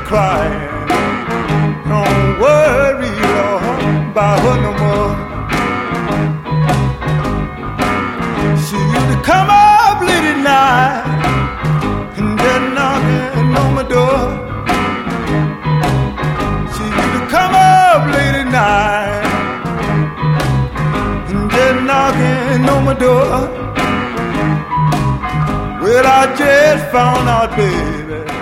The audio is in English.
crying. Don't worry, Lord, about her no more. She used to come up late at night and then knocking on my door. She used to come up late at night and then knocking on my door. Well, I just found out, baby,